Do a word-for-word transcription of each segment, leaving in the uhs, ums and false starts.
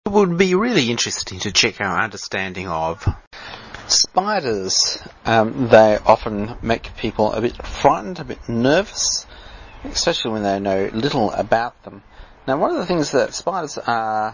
It would be really interesting to check our understanding of spiders. Um, they often make people a bit frightened, a bit nervous, especially when they know little about them. Now, one of the things that spiders are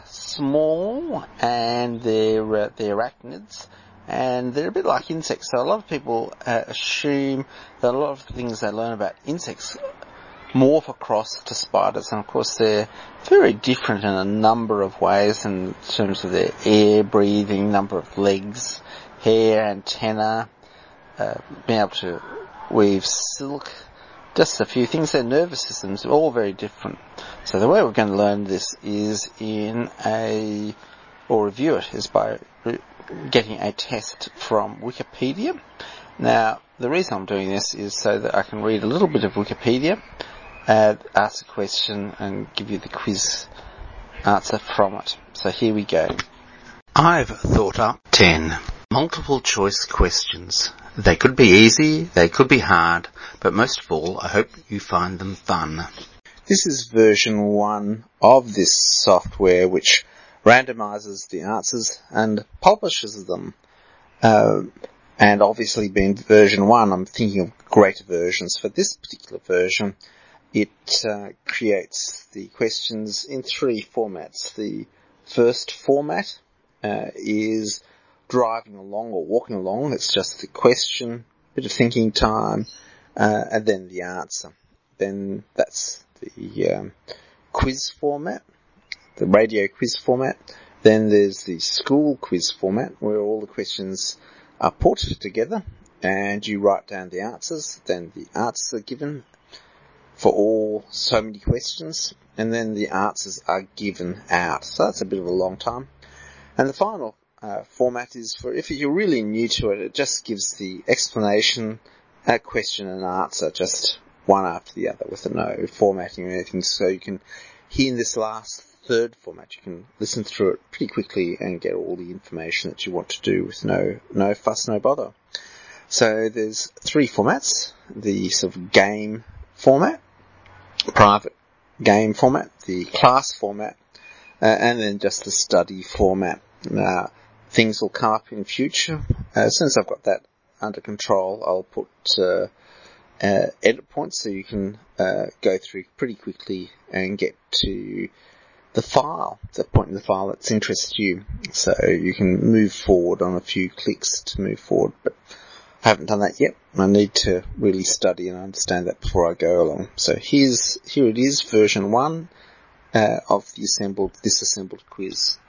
small and they're, uh, they're arachnids, and they're a bit like insects. So a lot of people uh, assume that a lot of the things they learn about insects morph across to spiders, and of course they're very different in a number of ways in terms of their air breathing, number of legs, hair, antenna, uh, being able to weave silk, just a few things. Their nervous systems are all very different. So the way we're going to learn this is in a, or review it, is by re- getting a test from Wikipedia. Now, the reason I'm doing this is so that I can read a little bit of Wikipedia, Uh, ask a question and give you the quiz answer from it. So here we go. I've thought up ten multiple choice questions. They could be easy, they could be hard, but most of all, I hope you find them fun. This is version one of this software, which randomizes the answers and publishes them. Uh, and obviously being version one, I'm thinking of greater versions. For this particular version, It uh, creates the questions in three formats. The first format uh, is driving along or walking along. It's just the question, bit of thinking time, uh, and then the answer. Then that's the um, quiz format, the radio quiz format. Then there's the school quiz format, where all the questions are put together and you write down the answers. Then the answers are given for all so many questions, and then the answers are given out. So that's a bit of a long time. And the final uh, format is for, if you're really new to it, it just gives the explanation, a question and answer, just one after the other with no formatting or anything. So you can, here in this last third format, you can listen through it pretty quickly and get all the information that you want to do with no, no fuss, no bother. So there's three formats: the sort of game format, private game format, the class format, uh, and then just the study format. Now, things will come up in future. Uh, as soon as I've got that under control, I'll put uh, uh, edit points so you can uh, go through pretty quickly and get to the file, the point in the file that's interested you. So you can move forward on a few clicks to move forward, but I haven't done that yet. I need to really study and understand that before I go along. So here's, here it is, version one uh, of the assembled, this assembled quiz.